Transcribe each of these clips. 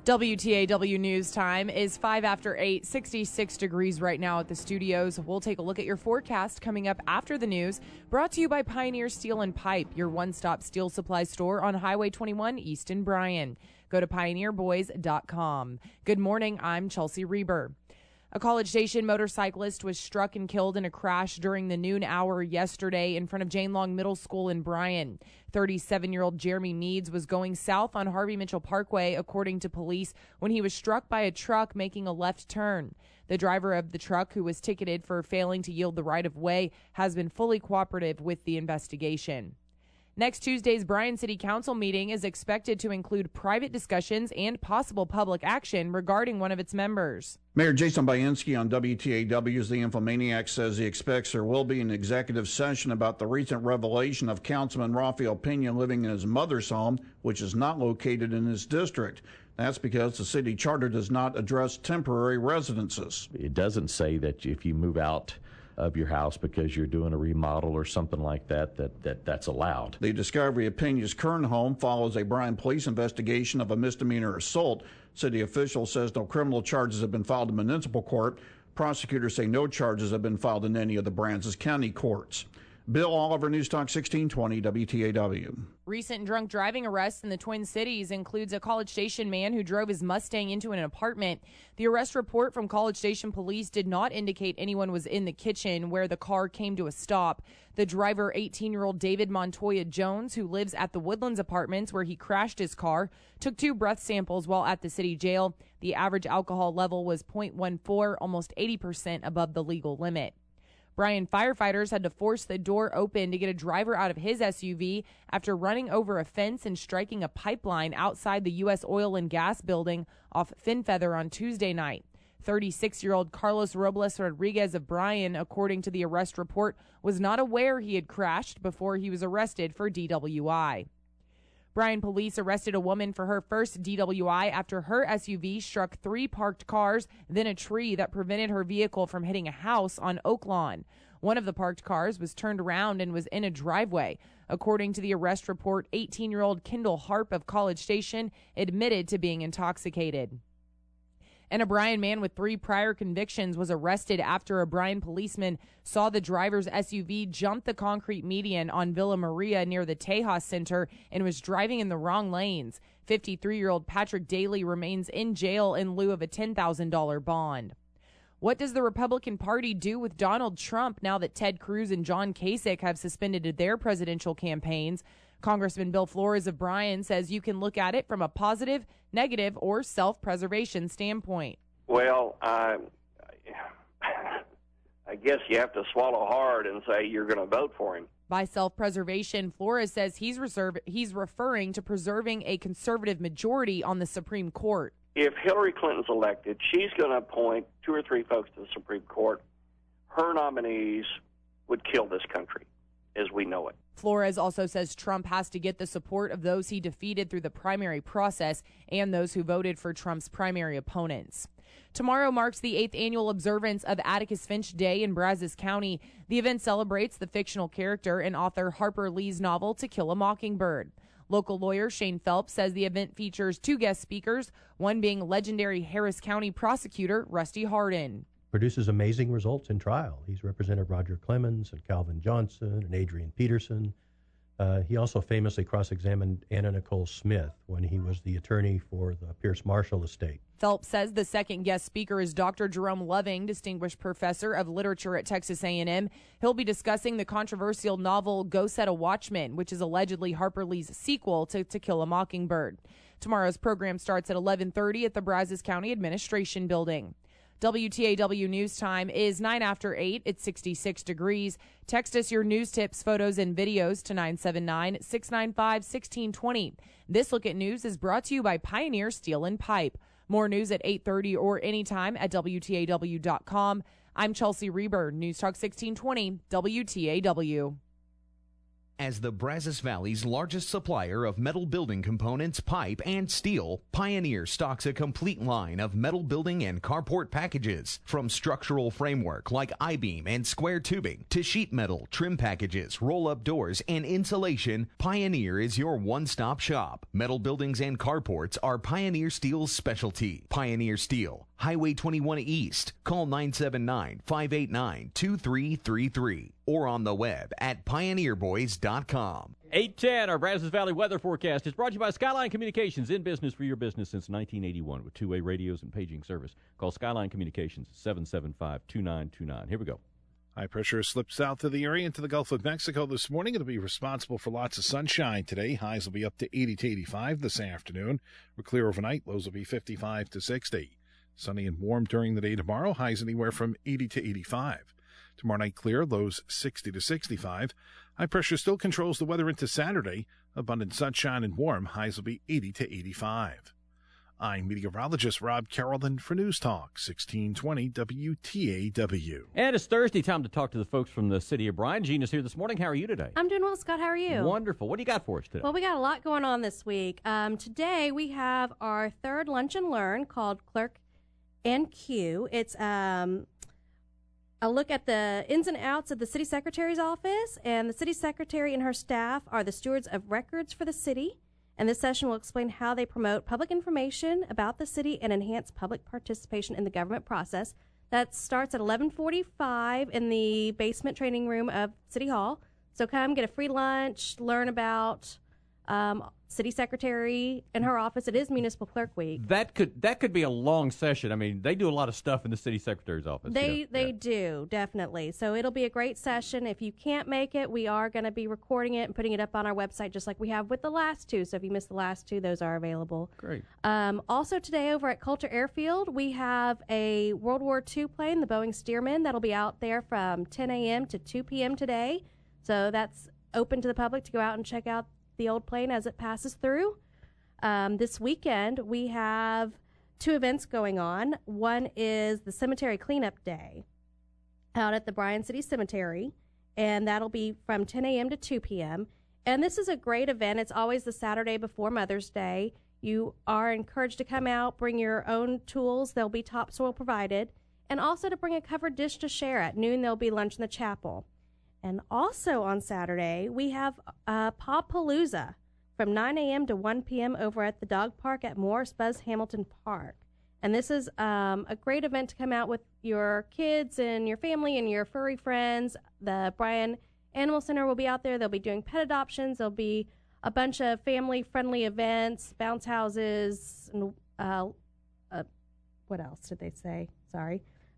WTAW News Time is 5 after 8, 66 degrees right now at the studios. We'll take a look at your forecast coming up after the news. Brought to you by Pioneer Steel and Pipe, your one-stop steel supply store on Highway 21 East in Bryan. Go to pioneerboys.com. Good morning, I'm Chelsea Reber. A College Station motorcyclist was struck and killed in a crash during the noon hour yesterday in front of Jane Long Middle School in Bryan. 37-year-old Jeremy Meads was going south on Harvey Mitchell Parkway, according to police, when he was struck by a truck making a left turn. The driver of the truck, who was ticketed for failing to yield the right-of-way, has been fully cooperative with the investigation. Next Tuesday's Bryan City Council meeting is expected to include private discussions and possible public action regarding one of its members. Mayor Jason Bainski on WTAW's The Infomaniac says he expects there will be an executive session about the recent revelation of Councilman Rafael Pena living in his mother's home, which is not located in his district. That's because the city charter does not address temporary residences. It doesn't say that if you move out of your house because you're doing a remodel or something like that's allowed. The discovery of Pena's current home follows a Bryan police investigation of a misdemeanor assault. City officials says no criminal charges have been filed in municipal court. Prosecutors say no charges have been filed in any of the Brazos County courts. Bill Oliver, News Talk 1620 WTAW. Recent drunk driving arrests in the Twin Cities includes a College Station man who drove his Mustang into an apartment. The arrest report from College Station police did not indicate anyone was in the kitchen where the car came to a stop. The driver, 18-year-old David Montoya Jones, who lives at the Woodlands Apartments where he crashed his car, took 2 breath samples while at the city jail. The average alcohol level was 0.14, almost 80% above the legal limit. Bryan firefighters had to force the door open to get a driver out of his SUV after running over a fence and striking a pipeline outside the U.S. Oil and Gas building off Finfeather on Tuesday night. 36-year-old Carlos Robles Rodriguez of Bryan, according to the arrest report, was not aware he had crashed before he was arrested for DWI. Bryan police arrested a woman for her first DWI after her SUV struck 3 parked cars, then a tree that prevented her vehicle from hitting a house on Oaklawn. One of the parked cars was turned around and was in a driveway. According to the arrest report, 18-year-old Kendall Harp of College Station admitted to being intoxicated. And a Bryan man with 3 prior convictions was arrested after a Bryan policeman saw the driver's SUV jump the concrete median on Villa Maria near the Tejas Center and was driving in the wrong lanes. 53-year-old Patrick Daly remains in jail in lieu of a $10,000 bond. What does the Republican Party do with Donald Trump now that Ted Cruz and John Kasich have suspended their presidential campaigns? Congressman Bill Flores of Bryan says you can look at it from a positive, negative, or self-preservation standpoint. Well, I guess you have to swallow hard and say you're going to vote for him. By self-preservation, Flores says he's referring to preserving a conservative majority on the Supreme Court. If Hillary Clinton's elected, she's going to appoint 2 or 3 folks to the Supreme Court. Her nominees would kill this country as we know it. Flores also says Trump has to get the support of those he defeated through the primary process and those who voted for Trump's primary opponents. Tomorrow marks the 8th annual observance of Atticus Finch Day in Brazos County. The event celebrates the fictional character and author Harper Lee's novel To Kill a Mockingbird. Local lawyer Shane Phelps says the event features 2 guest speakers, one being legendary Harris County prosecutor Rusty Hardin. Produces amazing results in trial. He's represented Roger Clemens and Calvin Johnson and Adrian Peterson. He also famously cross-examined Anna Nicole Smith when he was the attorney for the Pierce Marshall estate. Phelps says the second guest speaker is Dr. Jerome Loving, Distinguished Professor of Literature at Texas A&M. He'll be discussing the controversial novel Go Set a Watchman, which is allegedly Harper Lee's sequel to Kill a Mockingbird. Tomorrow's program starts at 11:30 at the Brazos County Administration Building. WTAW News Time is 9 after 8. It's 66 degrees. Text us your news tips, photos, and videos to 979-695-1620. This Look at News is brought to you by Pioneer Steel and Pipe. More news at 8:30 or anytime at WTAW.com. I'm Chelsea Reber, News Talk 1620, WTAW. As the Brazos Valley's largest supplier of metal building components, pipe, and steel, Pioneer stocks a complete line of metal building and carport packages. From structural framework like I-beam and square tubing to sheet metal, trim packages, roll-up doors, and insulation, Pioneer is your one-stop shop. Metal buildings and carports are Pioneer Steel's specialty. Pioneer Steel, Highway 21 East. Call 979-589-2333 or on the web at pioneerboys.com. 8:10, our Brazos Valley weather forecast is brought to you by Skyline Communications, in business for your business since 1981 with two-way radios and paging service. Call Skyline Communications, 775-2929. Here we go. High pressure has slipped south of the area into the Gulf of Mexico this morning. It'll be responsible for lots of sunshine today. Highs will be up to 80 to 85 this afternoon. We're clear overnight. Lows will be 55 to 60. Sunny and warm during the day tomorrow. Highs anywhere from 80 to 85. Tomorrow night clear. Lows 60 to 65. High pressure still controls the weather into Saturday. Abundant sunshine and warm. Highs will be 80 to 85. I'm meteorologist Rob Carrollton for News Talk 1620 WTAW. And it's Thursday, time to talk to the folks from the city of Bryan. Gina's here this morning. How are you today? I'm doing well, Scott. How are you? Wonderful. What do you got for us today? Well, we got a lot going on this week. Today we have our third Lunch and Learn called Clerk and Q. It's a look at the ins and outs of the city secretary's office, and the city secretary and her staff are the stewards of records for the city. And this session will explain how they promote public information about the city and enhance public participation in the government process. That starts at 11:45 in the basement training room of City Hall. So come get a free lunch, learn about city secretary and her office. It is Municipal Clerk Week. That could be a long session. I mean, they do a lot of stuff in the city secretary's office. They do, definitely. So it'll be a great session. If you can't make it, we are going to be recording it and putting it up on our website just like we have with the last two. So if you missed the last two, those are available. Great. Also today over at Coulter Airfield, we have a World War II plane, the Boeing Stearman, that'll be out there from 10 a.m. to 2 p.m. today. So that's open to the public to go out and check out the old plane as it passes through. This weekend, we have two events going on. One is the Cemetery Cleanup Day out at the Bryan City Cemetery, and that'll be from 10 a.m. to 2 p.m. And this is a great event. It's always the Saturday before Mother's Day. You are encouraged to come out, bring your own tools. There'll be topsoil provided, and also to bring a covered dish to share. At noon, there'll be lunch in the chapel. And also on Saturday, we have Pawpalooza from 9 a.m. to 1 p.m. over at the dog park at Morris Buzz Hamilton Park. And this is a great event to come out with your kids and your family and your furry friends. The Bryan Animal Center will be out there. They'll be doing pet adoptions. There'll be a bunch of family-friendly events, bounce houses, and what else did they say? Sorry.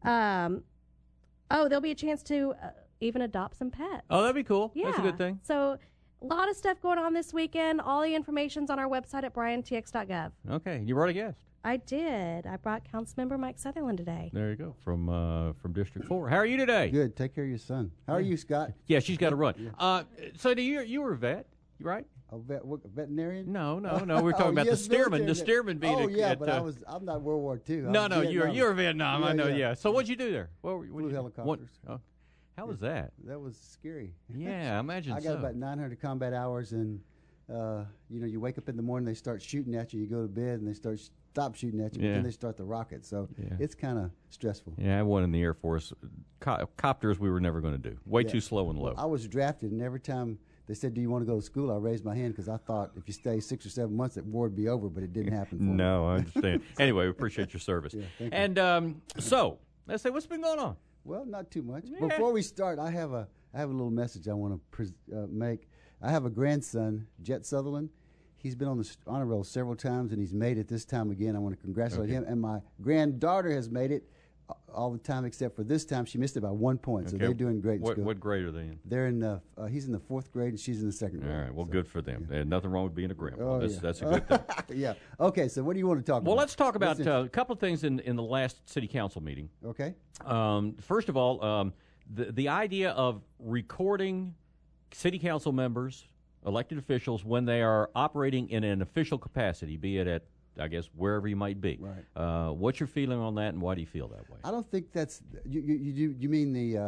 There'll be a chance to even adopt some pets. Oh, that'd be cool. Yeah. That's a good thing. So a lot of stuff going on this weekend. All the information's on our website at bryantx.gov. Okay. You brought a guest. I did. I brought Councilmember Mike Sutherland today. There you go. From District 4. How are you today? Good. Take care of your son. How are you, Scott? Yeah, she's got to run. Yeah. So you were a vet, right? A veterinarian? No. We're talking about the Stearman. The Stearman being I'm not World War II. No, you were Vietnam. Yeah, I know. yeah. So what'd you do there? Flew helicopters. How was that? That was scary. Yeah, I imagine I got about 900 combat hours, and you wake up in the morning, they start shooting at you. You go to bed, and they stop shooting at you, but then they start the rocket. So it's kind of stressful. Yeah, I won in the Air Force. Copters we were never going to do. Way too slow and low. Well, I was drafted, and every time they said, "Do you want to go to school?" I raised my hand because I thought if you stay 6 or 7 months, that war would be over, but it didn't happen for me. No, I understand. Anyway, we appreciate your service. Yeah, thank you. And so, let's say, what's been going on? Well, not too much. Yeah. Before we start, I have a little message I want to make. I have a grandson, Jet Sutherland. He's been on the honor roll several times, and he's made it this time again. I want to congratulate him. And my granddaughter has made it all the time, except for this time. She missed it by 1 point, so they're doing great in school. What grade are they in? They're in he's in the 4th grade, and she's in the 2nd grade. All right, well, good for them. There's nothing wrong with being a grandpa. Oh, That's a good thing. Yeah. Okay, so what do you want to talk about? Well, let's talk about a couple of things in the last city council meeting. Okay. First of all, the idea of recording city council members, elected officials, when they are operating in an official capacity, be it at, I guess, wherever you might be. Right. What's your feeling on that, and why do you feel that way? I don't think that's you mean the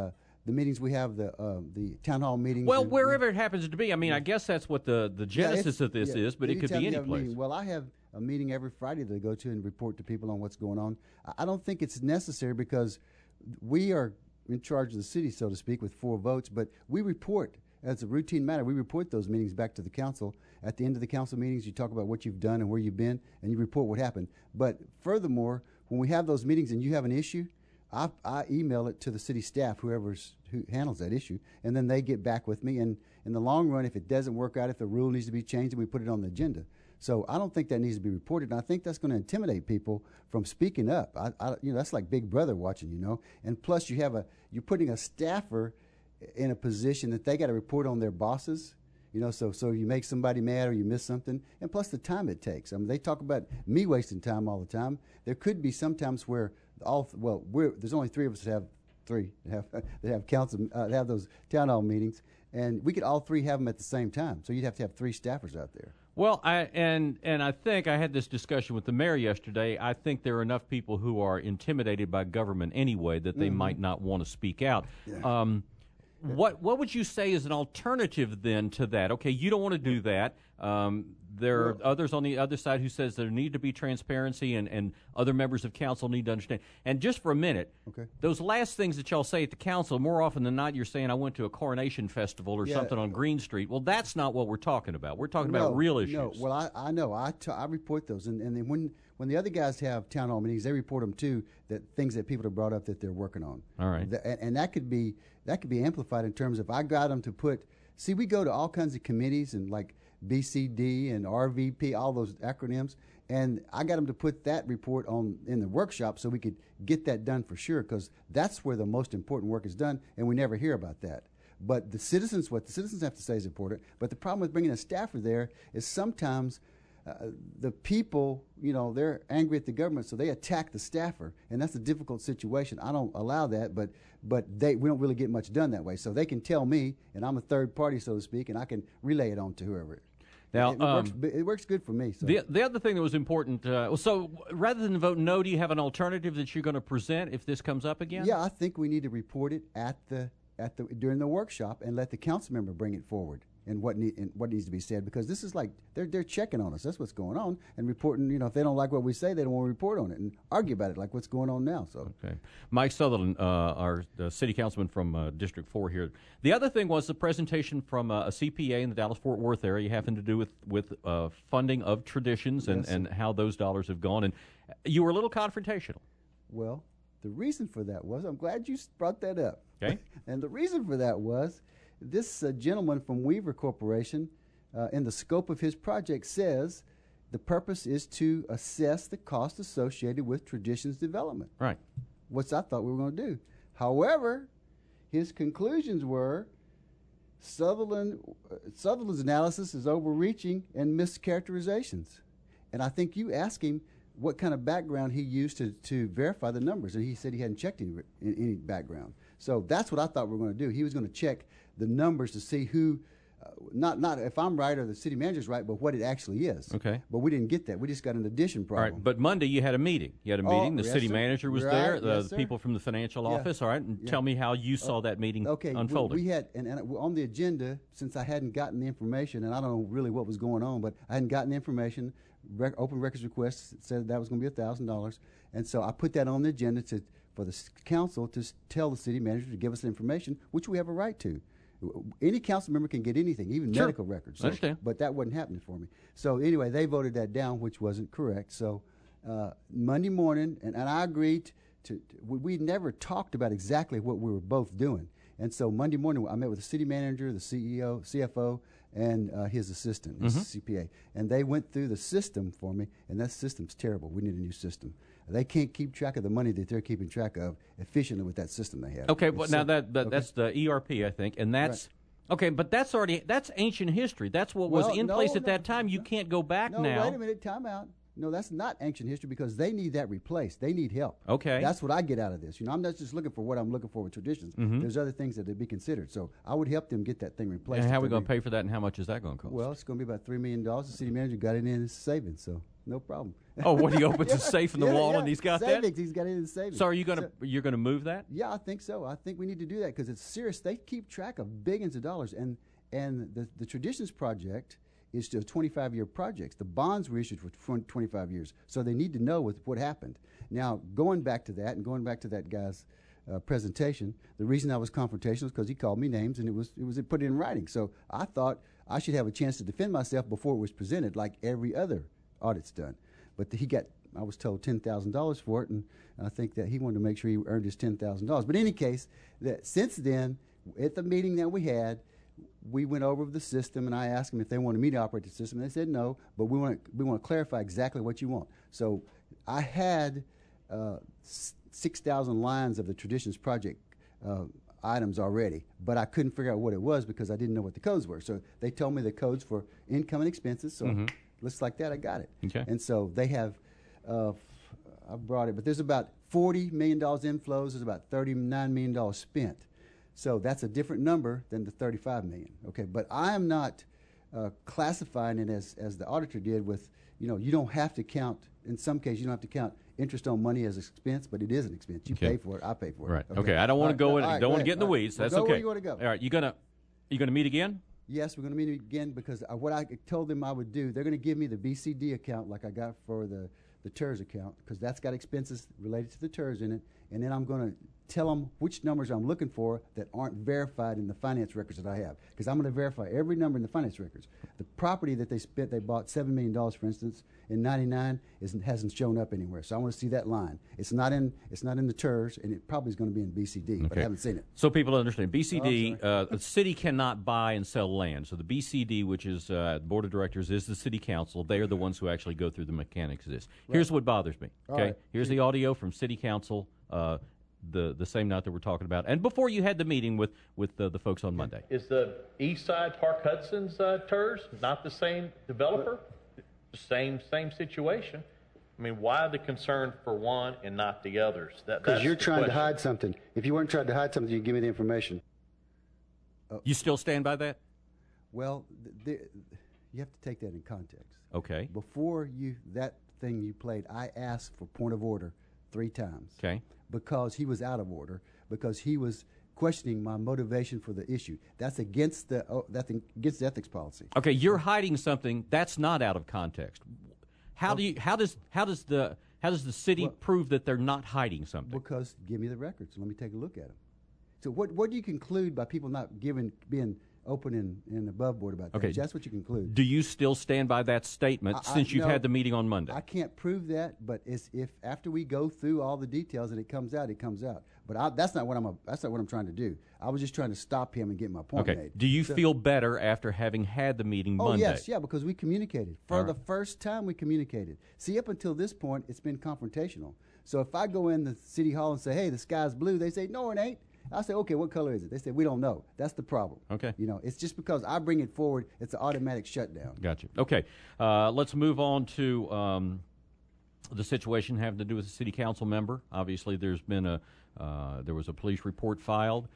the meetings we have, the town hall meetings. Well, wherever it happens to be. I mean, I guess that's what the genesis of this is, but it could be any place. Well, I have a meeting every Friday that I go to and report to people on what's going on. I don't think it's necessary because we are in charge of the city, so to speak, with 4 votes, but we report. As a routine matter, we report those meetings back to the council. At the end of the council meetings, you talk about what you've done and where you've been, and you report what happened. But furthermore, when we have those meetings and you have an issue, I email it to the city staff, who handles that issue, and then they get back with me. And in the long run, if it doesn't work out, if the rule needs to be changed, then we put it on the agenda. So I don't think that needs to be reported, and I think that's going to intimidate people from speaking up. That's like Big Brother watching, And plus, you're putting a staffer in a position that they got to report on their bosses. So you make somebody mad or you miss something, and plus the time it takes. I mean, they talk about me wasting time all the time. There could be sometimes where there's only 3 of us that have council that have those town hall meetings, and we could all 3 have them at the same time. So you'd have to have 3 staffers out there. Well, I think I had this discussion with the mayor yesterday. I think there are enough people who are intimidated by government anyway that they might not want to speak out. Yeah. What would you say is an alternative then to that? Okay, you don't want to do that. There are others on the other side who says there need to be transparency, and other members of council need to understand. And just for a minute, those last things that y'all say at the council, more often than not, you're saying I went to a coronation festival or something on Green Street. Well, that's not what we're talking about. We're talking about real issues. No, well, I know. I report those, and then when the other guys have town hall meetings, they report them too. That things that people have brought up that they're working on. All right, and that could be amplified in terms of I got them to put. See, we go to all kinds of committees and like BCD and RVP, all those acronyms, and I got them to put that report in the workshop so we could get that done for sure, because that's where the most important work is done, and we never hear about that. But what the citizens have to say is important. But the problem with bringing a staffer there is sometimes the people, they're angry at the government, so they attack the staffer, and that's a difficult situation. I don't allow that, but we don't really get much done that way. So they can tell me, and I'm a third party, so to speak, and I can relay it on to whoever. Now, it works good for me. So. The other thing that was important, so rather than vote no, do you have an alternative that you're going to present if this comes up again? Yeah, I think we need to report it during the workshop and let the council member bring it forward. And what needs to be said, because this is like they're checking on us. That's what's going on, and reporting. If they don't like what we say, they don't want to report on it and argue about it, like what's going on now. So, okay, Mike Sutherland, our city councilman from District 4 here. The other thing was the presentation from a CPA in the Dallas-Fort Worth area, having to do with funding of traditions and how those dollars have gone. And you were a little confrontational. Well, the reason for that was, I'm glad you brought that up. Okay, and the reason for that was. This gentleman from Weaver Corporation, in the scope of his project, says the purpose is to assess the cost associated with traditions development. Right. Which I thought we were going to do. However, his conclusions were Sutherland's analysis is overreaching and mischaracterizations. And I think you asked him what kind of background he used to verify the numbers, and he said he hadn't checked any background. So that's what I thought we were going to do. He was going to check the numbers to see who, not if I'm right or the city manager's right, but what it actually is. Okay. But we didn't get that. We just got an addition problem. All right. But Monday you had a meeting. The city manager was there. Yes, the people from the financial office. All right. And tell me how you saw that meeting unfolding. We had, and on the agenda, since I hadn't gotten the information, and I don't know really what was going on, but I hadn't gotten the information. Open records request said that was going to be $1,000, and so I put that on the agenda for the council to tell the city manager to give us the information, which we have a right to. Any council member can get anything, even medical records. So, understand. But that wasn't happening for me. So anyway, they voted that down, which wasn't correct. So Monday morning, and I agreed we never talked about exactly what we were both doing. And so Monday morning, I met with the city manager, the CEO, CFO, and his assistant, his CPA. And they went through the system for me, and that system's terrible. We need a new system. They can't keep track of the money that they're keeping track of efficiently with that system they have. Okay, but now that's the ERP, I think, and that's right. Okay, but that's ancient history. That's what was in place at that time. You can't go back now. No, wait a minute, time out. No, that's not ancient history, because they need that replaced. They need help. Okay. That's what I get out of this. I'm not just looking for what I'm looking for with traditions. Mm-hmm. There's other things that would be considered. So I would help them get that thing replaced. And how are we going to pay for that, and how much is that going to cost? Well, it's going to be about $3 million. The city manager got it in his savings. So No problem. Oh, what, he opens a safe in the wall and he's got savings. that? He's got it in the savings. So you're gonna move that? Yeah, I think so. I think we need to do that because it's serious. They keep track of billions of dollars, and the Traditions Project is a 25-year project. The bonds were issued for 25 years, so they need to know what happened. Now, going back to that and going back to that guy's presentation, the reason I was confrontational was because he called me names and it was put in writing. So I thought I should have a chance to defend myself before it was presented, like every other audit's done. But I was told $10,000 for it, and I think that he wanted to make sure he earned his $10,000. But in any case, since then, at the meeting that we had, we went over the system, and I asked them if they wanted me to operate the system. And they said no, but we want to clarify exactly what you want. So I had 6,000 lines of the Traditions Project items already, but I couldn't figure out what it was because I didn't know what the codes were. So they told me the codes for income and expenses. So looks like that, I got it. Okay. And so they have, I brought it, but there's about $40 million inflows. There's about $39 million spent. So that's a different number than the $35 million. Okay, but I am not classifying it as the auditor did with, you don't have to count, in some cases, you don't have to count interest on money as expense, but it is an expense. You pay for it, I pay for it. Right. Okay. I don't want to go in. Don't want to get in the weeds. That's go okay. Where you want to go. All right. You gonna meet again? Yes, we're going to meet again because what I told them I would do, they're going to give me the BCD account like I got for the TERS account because that's got expenses related to the TERS in it, and then I'm going to tell them which numbers I'm looking for that aren't verified in the finance records that I have because I'm going to verify every number in the finance records. The property that they bought $7 million, for instance, in '99 hasn't shown up anywhere, so I want to see that line. It's not in the TERS, and it probably is going to be in BCD, but I haven't seen it. So people understand, BCD, the city cannot buy and sell land. So the BCD, which is the board of directors, is the city council. They are the ones who actually go through the mechanics of this. Right. Here's what bothers me. Okay, right. Here's the audio from city council. The same night that we're talking about, and before you had the meeting with the folks on Monday. Is the East Side Park Hudson's TERS not the same developer? Same situation. I mean, why the concern for one and not the others? Because you're trying to hide something. If you weren't trying to hide something, you'd give me the information. You still stand by that? Well, you have to take that in context. Okay. Before that thing you played, I asked for point of order 3 times. Okay. Because he was out of order, because he was questioning my motivation for the issue. That's against the ethics policy. Okay, you're hiding something that's not out of context. How does the city prove that they're not hiding something? Because give me the records. Let me take a look at them. So what do you conclude by people not being open and above board about that? Okay. That's what you conclude. Do you still stand by that statement since you've had the meeting on Monday? I can't prove that, but if after we go through all the details and it comes out, it comes out. But that's not what I'm trying to do. I was just trying to stop him and get my point made. Do you feel better after having had the meeting Monday? Oh yes, because we communicated. For the first time we communicated. See, up until this point it's been confrontational. So if I go in the city hall and say, "Hey, the sky's blue," they say, "No, it ain't." I say, "Okay, what color is it?" They say, "We don't know." That's the problem. Okay. It's just because I bring it forward, it's an automatic shutdown. Gotcha. Okay. Let's move on to the situation having to do with the city council member. Obviously, there was a police report filed.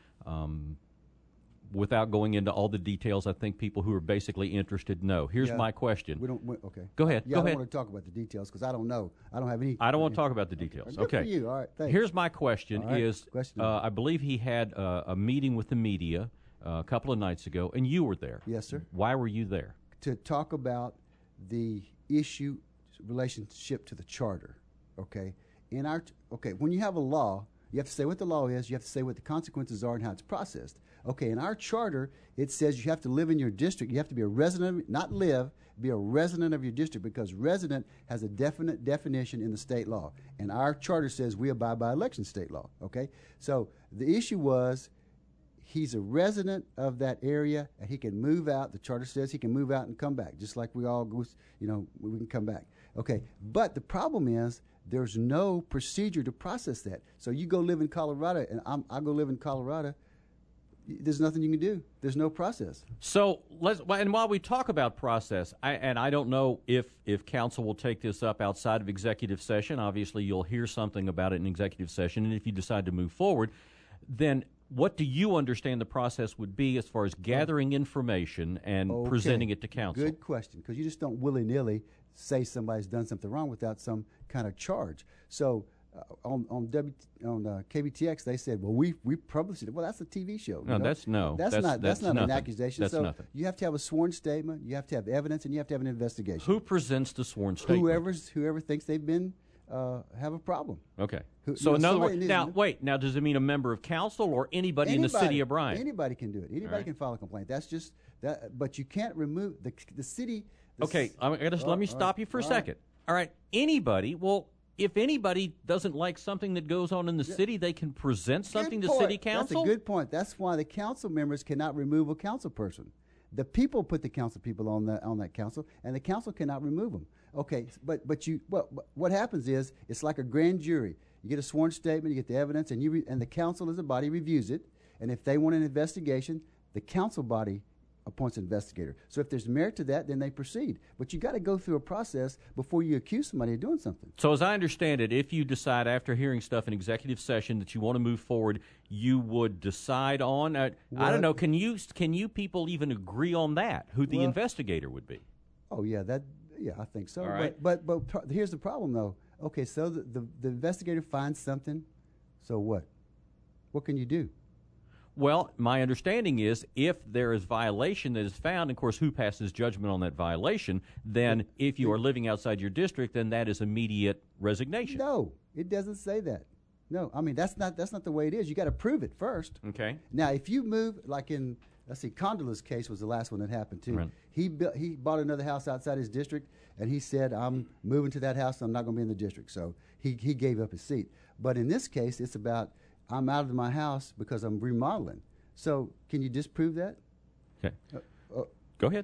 Without going into all the details, I think people who are basically interested know. Here's my question. Okay. Go ahead. Yeah, I don't want to talk about the details because I don't know. I don't have any. I don't want to talk about the details. Good okay. For you. All right. Thanks. Here's my question: Question. I believe he had a meeting with the media a couple of nights ago, and you were there. Yes, sir. Why were you there? To talk about the issue relationship to the charter. Okay. When you have a law, you have to say what the law is. You have to say what the consequences are and how it's processed. Okay, in our charter, it says you have to live in your district. You have to be a resident, not live, be a resident of your district because resident has a definite definition in the state law. And our charter says we abide by election state law, okay? So the issue was he's a resident of that area and he can move out. The charter says he can move out and come back, just like we all go, we can come back. Okay, but the problem is there's no procedure to process that. So you go live in Colorado and I go live in Colorado. There's nothing you can do. There's no process. So and while we talk about process, I don't know if council will take this up outside of executive session. Obviously, you'll hear something about it in executive session, and if you decide to move forward, then what do you understand the process would be as far as gathering information and presenting it to council? Good question, because you just don't willy-nilly say somebody's done something wrong without some kind of charge. So on KBTX they said, well, we published it. Well, that's a TV show. No, that's not an nothing. accusation. That's so nothing. you have to have a sworn statement, you have to have evidence, and you have to have an investigation. Who presents the sworn statement? Whoever thinks they've been have a problem. Okay. So in other words, now does it mean a member of council or anybody in the city of Bryan? Anybody can do it. Anybody can file a complaint. That's just that. But you can't remove the city. Okay, let me stop you for a second. All right, anybody. Well, if anybody doesn't like something that goes on in the city, they can present something to city council. That's a good point. That's why the council members cannot remove a council person. The people put the council people on that council, and the council cannot remove them. Okay, but what happens is it's like a grand jury. You get a sworn statement, you get the evidence, and and the council as a body reviews it. And if they want an investigation, the council body appoints an investigator. So if there's merit to that, then they proceed. But you got to go through a process before you accuse somebody of doing something. So as I understand it, if you decide after hearing stuff in executive session that you want to move forward, you would decide on, I don't know, can you people even agree on that, who the investigator would be? Oh, yeah, I think so. All right. But here's the problem, though. Okay, so the investigator finds something, so what? What can you do? Well, my understanding is if there is violation that is found, of course, who passes judgment on that violation, then if you are living outside your district, then that is immediate resignation. No, it doesn't say that. No, I mean, that's not the way it is. You got to prove it first. Okay. Now, if you move, like in, let's see, Condola's case was the last one that happened, too. Right. He bought another house outside his district, and he said, I'm moving to that house, and I'm not going to be in the district. So he gave up his seat. But in this case, it's about, I'm out of my house because I'm remodeling. So can you disprove that? Okay. Go ahead.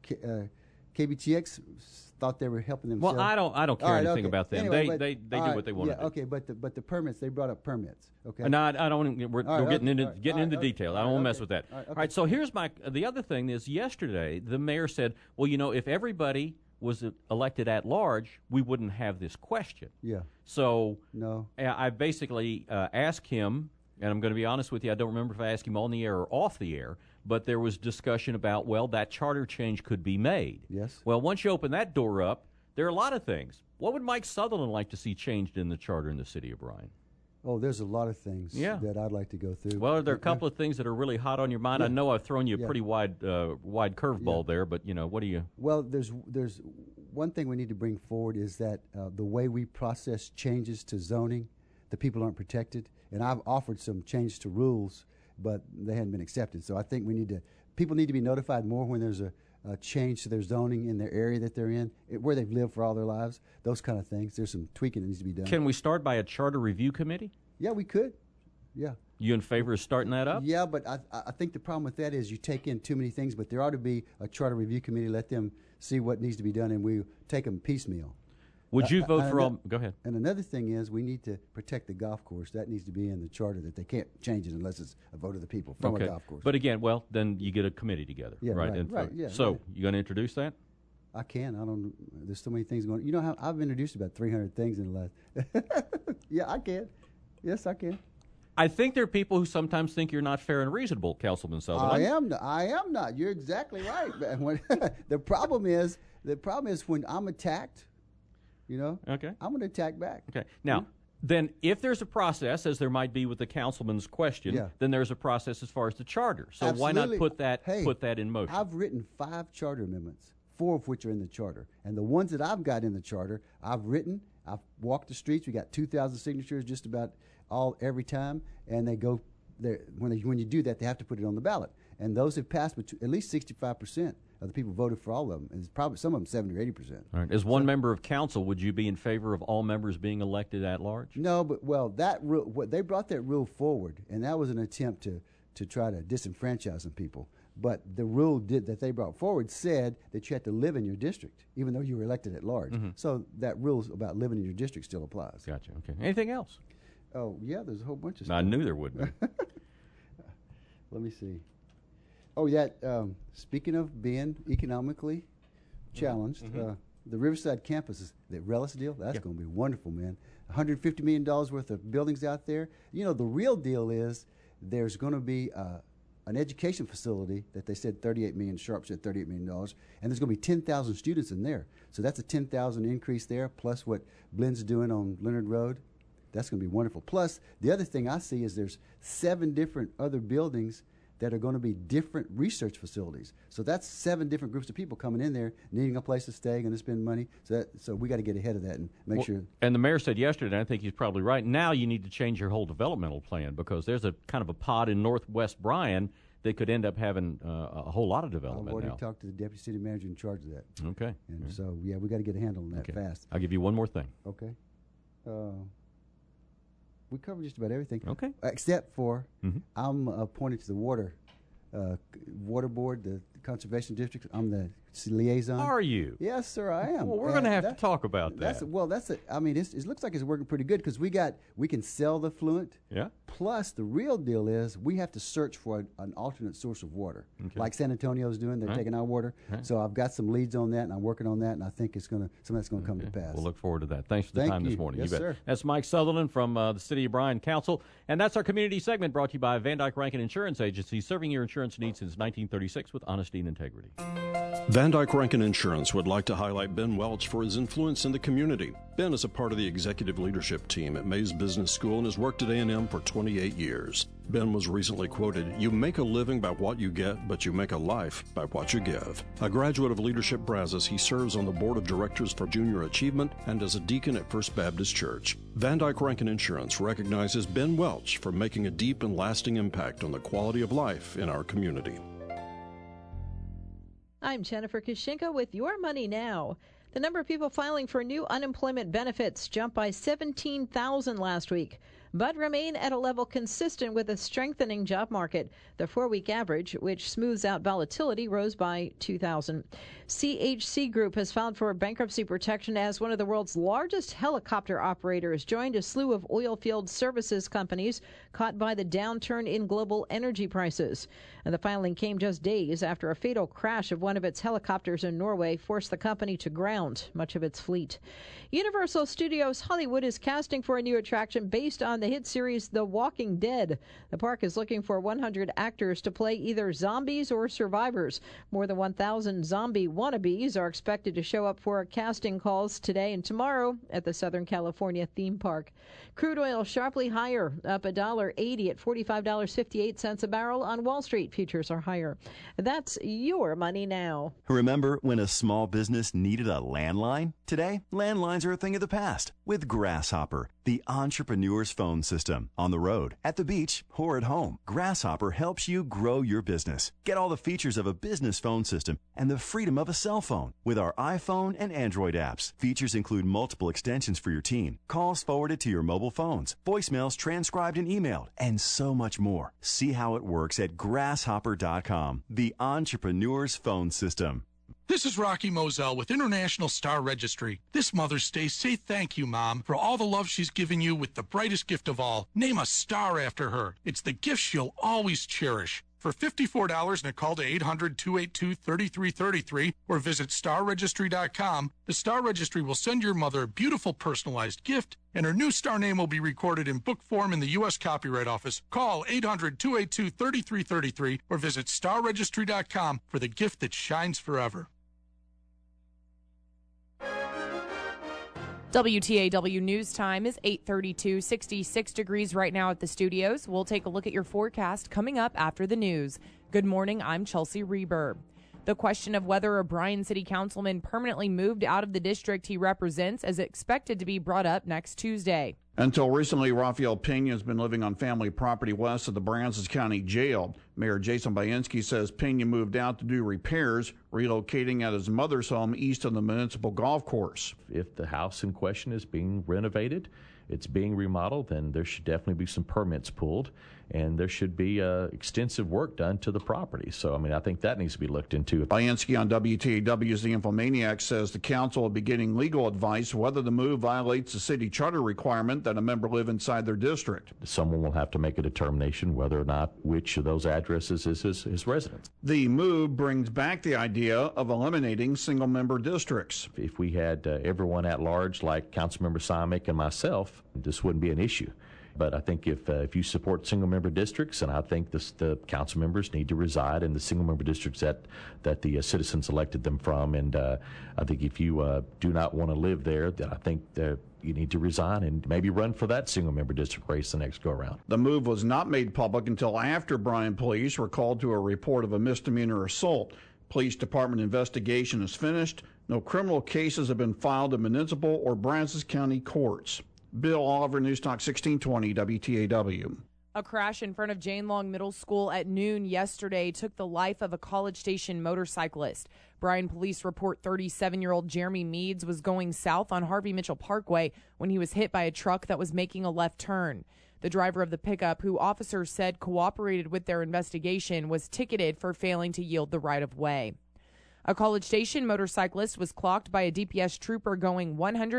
KBTX thought they were helping themselves. Well, I don't care anything about them. Anyway, they do what they want to do. Okay, but the permits, they brought up permits. Okay. No, I don't. We're getting into detail. I don't want to mess with that. All right. So here's the other thing is yesterday the mayor said, well, if everybody was elected at large, we wouldn't have this question. Yeah. So no, I basically asked him, and I'm going to be honest with you, I don't remember if I asked him on the air or off the air, but there was discussion about, well, that charter change could be made. Yes. Well, once you open that door up, there are a lot of things. What would Mike Sutherland like to see changed in the charter in the city of Bryan? Oh, there's a lot of things that I'd like to go through. Well, there are a couple of things that are really hot on your mind. Yeah. I know I've thrown you a pretty wide curveball there, but, what do you... Well, there's one thing we need to bring forward is that the way we process changes to zoning, the people aren't protected. And I've offered some change to rules, but they hadn't been accepted. So I think people need to be notified more when there's a change to their zoning in their area that they're in, where they've lived for all their lives, those kind of things. There's some tweaking that needs to be done. Can we start by a charter review committee? Yeah, we could. Yeah. You in favor of starting that up? Yeah, but I think the problem with that is you take in too many things, but there ought to be a charter review committee, let them see what needs to be done, and we take them piecemeal. Would you vote for all? Go ahead. And another thing is we need to protect the golf course. That needs to be in the charter that they can't change it unless it's a vote of the people from a golf course. But again, then you get a committee together. Yeah, right. So you going to introduce that? I can. I don't. There's so many things going. You know how I've introduced about 300 things in the last. Yeah, I can. Yes, I can. I think there are people who sometimes think you're not fair and reasonable, Councilman Sutherland. I am not. You're exactly right. The problem is when I'm attacked. Okay. I'm going to attack back. Okay. Now, then if there's a process, as there might be with the councilman's question, then there's a process as far as the charter. So Absolutely. Why not put that in motion? I've written 5 charter amendments, 4 of which are in the charter. And the ones that I've got in the charter, I've walked the streets. We got 2,000 signatures just about every time. And they go there. When you do that, they have to put it on the ballot. And those have passed, but at least 65% of the people voted for all of them. And it's probably some of them 70 or 80%. All right. As one member of council, would you be in favor of all members being elected at large? No, but that rule, they brought that rule forward, and that was an attempt to try to disenfranchise some people. But the rule that they brought forward said that you had to live in your district, even though you were elected at large. Mm-hmm. So that rule about living in your district still applies. Gotcha. Okay. Anything else? Oh yeah, there's a whole bunch of stuff. I knew there would be. Let me see. Oh, yeah. Speaking of being economically challenged, the Riverside campus, the Relis deal, that's going to be wonderful, man. $150 million worth of buildings out there. The real deal is there's going to be an education facility that they said $38 million, Sharp said $38 million, and there's going to be 10,000 students in there. So that's a 10,000 increase there, plus what Blenn's doing on Leonard Road. That's going to be wonderful. Plus, the other thing I see is there's 7 different other buildings that are going to be different research facilities. So that's 7 different groups of people coming in there, needing a place to stay, going to spend money. So we got to get ahead of that and make sure. And the mayor said yesterday, and I think he's probably right, now you need to change your whole developmental plan, because there's a kind of a pod in Northwest Bryan that could end up having a whole lot of development. I've already now. talked to the deputy city manager in charge of that. Okay. And so, yeah, we got to get a handle on that fast. I'll give you one more thing. Okay. We covered just about everything. Okay. Except for I'm appointed to the water board, the conservation district. I'm the liaison. Are you? Yes, sir, I am. Well, we're going to have to talk about that. I mean, it looks like it's working pretty good because we can sell the effluent. Yeah. Plus, the real deal is we have to search for an alternate source of water, like San Antonio's doing. They're taking our water. So I've got some leads on that, and I'm working on that, and I think some of that's going to come to pass. We'll look forward to that. Thanks for the time this morning. Yes, you bet. sir. That's Mike Sutherland from the City of Bryan Council, and that's our community segment brought to you by Van Dyke Rankin Insurance Agency, serving your insurance needs since 1936 with honesty and integrity. Van Dyke Rankin Insurance would like to highlight Ben Welch for his influence in the community. Ben is a part of the executive leadership team at Mays Business School and has worked at A&M for 28 years. Ben was recently quoted, "You make a living by what you get, but you make a life by what you give." A graduate of Leadership Brazos, he serves on the board of directors for Junior Achievement and as a deacon at First Baptist Church. Van Dyke Rankin Insurance recognizes Ben Welch for making a deep and lasting impact on the quality of life in our community. I'm Jennifer Kushinka with Your Money Now. The number of people filing for new unemployment benefits jumped by 17,000 last week, but remain at a level consistent with a strengthening job market. The 4-week average, which smooths out volatility, rose by 2,000. CHC Group has filed for bankruptcy protection as one of the world's largest helicopter operators, joined a slew of oil field services companies caught by the downturn in global energy prices. And the filing came just days after a fatal crash of one of its helicopters in Norway forced the company to ground much of its fleet. Universal Studios Hollywood is casting for a new attraction based on the hit series The Walking Dead. The park is looking for 100 actors to play either zombies or survivors. More than 1,000 zombie wannabes are expected to show up for casting calls today and tomorrow at the Southern California theme park. Crude oil sharply higher, up $1.80 at $45.58 a barrel on Wall Street. Futures are higher. That's Your Money Now. Remember when a small business needed a landline? Today, landlines are a thing of the past with Grasshopper, the entrepreneur's phone system. On the road, at the beach, or at home, Grasshopper helps you grow your business. Get all the features of a business phone system and the freedom of a cell phone with our iPhone and Android apps. Features include multiple extensions for your team, calls forwarded to your mobile phones, voicemails transcribed and emailed, and so much more. See how it works at grasshopper.com, the entrepreneur's phone system. This is Rocky Moselle with International Star Registry. This Mother's Day, say thank you, Mom, for all the love she's given you with the brightest gift of all. Name a star after her. It's the gift she'll always cherish. For $54 and a call to 800-282-3333 or visit starregistry.com, the Star Registry will send your mother a beautiful personalized gift, and her new star name will be recorded in book form in the U.S. Copyright Office. Call 800-282-3333 or visit starregistry.com for the gift that shines forever. WTAW News Time is 8:32, 66 degrees right now at the studios. We'll take a look at your forecast coming up after the news. Good morning, I'm Chelsea Reber. The question of whether a Bryan City Councilman permanently moved out of the district he represents is expected to be brought up next Tuesday. Until recently, Rafael Pena has been living on family property west of the Brazos County Jail. Mayor Jason Bainski says Pena moved out to do repairs, relocating at his mother's home east of the municipal golf course. If the house in question is being renovated, it's being remodeled, then there should definitely be some permits pulled, and there should be extensive work done to the property. So, I think that needs to be looked into. Bainski on WTAW's The Infomaniac says the council will be getting legal advice whether the move violates the city charter requirement that a member live inside their district. Someone will have to make a determination whether or not which of those addresses is his residence. The move brings back the idea of eliminating single-member districts. If we had everyone at large, like Councilmember Simic and myself, this wouldn't be an issue. But I think if you support single-member districts, and I think the council members need to reside in the single-member districts that the citizens elected them from, and I think if you do not want to live there, then I think you need to resign and maybe run for that single-member district race the next go-around. The move was not made public until after Bryan police were called to a report of a misdemeanor assault. Police department investigation is finished. No criminal cases have been filed in municipal or Brazos County courts. Bill Oliver, Newstalk 1620 WTAW. A crash in front of Jane Long Middle School at noon yesterday took the life of a College Station motorcyclist. Bryan police report 37-year-old Jeremy Meads was going south on Harvey Mitchell Parkway when he was hit by a truck that was making a left turn. The driver of the pickup, who officers said cooperated with their investigation, was ticketed for failing to yield the right-of-way. A College Station motorcyclist was clocked by a DPS trooper going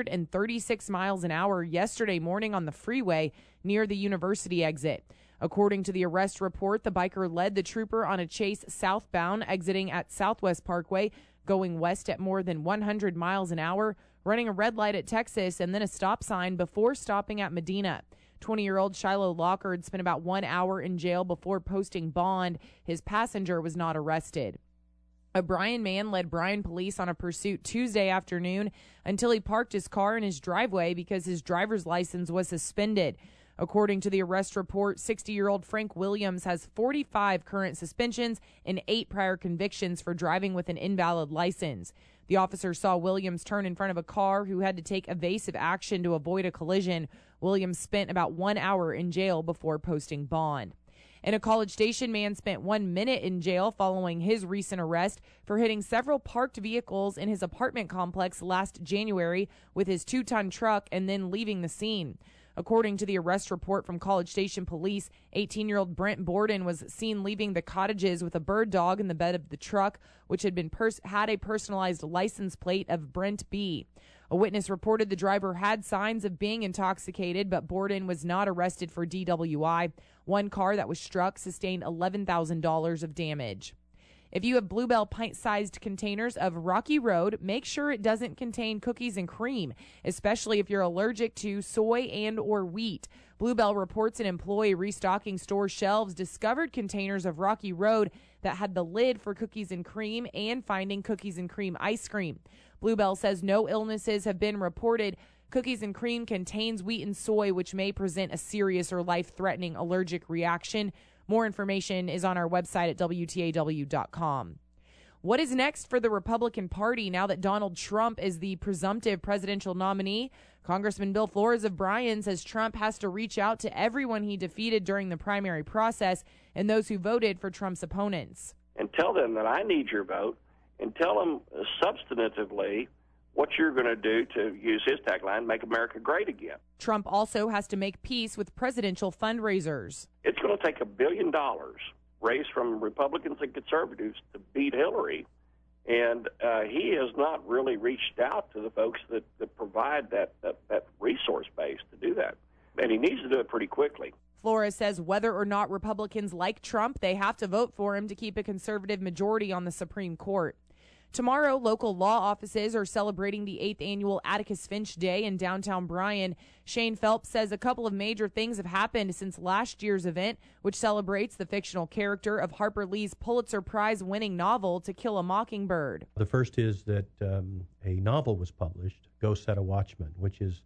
136 miles an hour yesterday morning on the freeway near the university exit. According to the arrest report, the biker led the trooper on a chase southbound, exiting at Southwest Parkway, going west at more than 100 miles an hour, running a red light at Texas and then a stop sign before stopping at Medina. 20-year-old Shiloh Lockard spent about 1 hour in jail before posting bond. His passenger was not arrested. A Bryan man led Bryan police on a pursuit Tuesday afternoon until he parked his car in his driveway because his driver's license was suspended. According to the arrest report, 60-year-old Frank Williams has 45 current suspensions and 8 prior convictions for driving with an invalid license. The officer saw Williams turn in front of a car who had to take evasive action to avoid a collision. Williams spent about 1 hour in jail before posting bond. And a College Station man spent 1 minute in jail following his recent arrest for hitting several parked vehicles in his apartment complex last January with his 2-ton truck and then leaving the scene. According to the arrest report from College Station Police, 18-year-old Brent Borden was seen leaving the cottages with a bird dog in the bed of the truck, which had a personalized license plate of Brent B. A witness reported the driver had signs of being intoxicated, but Borden was not arrested for DWI. One car that was struck sustained $11,000 of damage. If you have Bluebell pint-sized containers of Rocky Road, make sure it doesn't contain cookies and cream, especially if you're allergic to soy and or wheat. Bluebell reports an employee restocking store shelves discovered containers of Rocky Road that had the lid for cookies and cream and finding cookies and cream ice cream. Bluebell says no illnesses have been reported. Cookies and cream contains wheat and soy, which may present a serious or life-threatening allergic reaction. More information is on our website at WTAW.com. What is next for the Republican Party now that Donald Trump is the presumptive presidential nominee? Congressman Bill Flores of Bryan says Trump has to reach out to everyone he defeated during the primary process and those who voted for Trump's opponents. And tell them that I need your vote, and tell them substantively what you're going to do to use his tagline, make America great again. Trump also has to make peace with presidential fundraisers. It's going to take $1 billion raised from Republicans and conservatives to beat Hillary. And he has not really reached out to the folks that provide that resource base to do that. And he needs to do it pretty quickly. Flores says whether or not Republicans like Trump, they have to vote for him to keep a conservative majority on the Supreme Court. Tomorrow, local law offices are celebrating the 8th annual Atticus Finch Day in downtown Bryan. Shane Phelps says a couple of major things have happened since last year's event, which celebrates the fictional character of Harper Lee's Pulitzer Prize-winning novel To Kill a Mockingbird. The first is that a novel was published, Go Set a Watchman, which is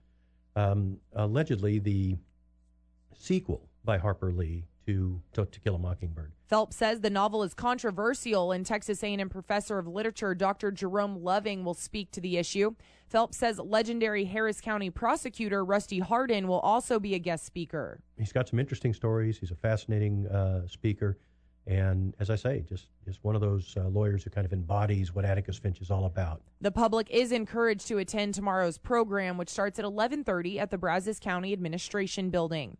allegedly the sequel by Harper Lee to Kill a Mockingbird. Phelps says the novel is controversial, and Texas A&M professor of literature Dr. Jerome Loving will speak to the issue. Phelps says legendary Harris County prosecutor Rusty Hardin will also be a guest speaker. He's got some interesting stories. He's a fascinating speaker. And as I say, just one of those lawyers who kind of embodies what Atticus Finch is all about. The public is encouraged to attend tomorrow's program, which starts at 11:30 at the Brazos County Administration Building.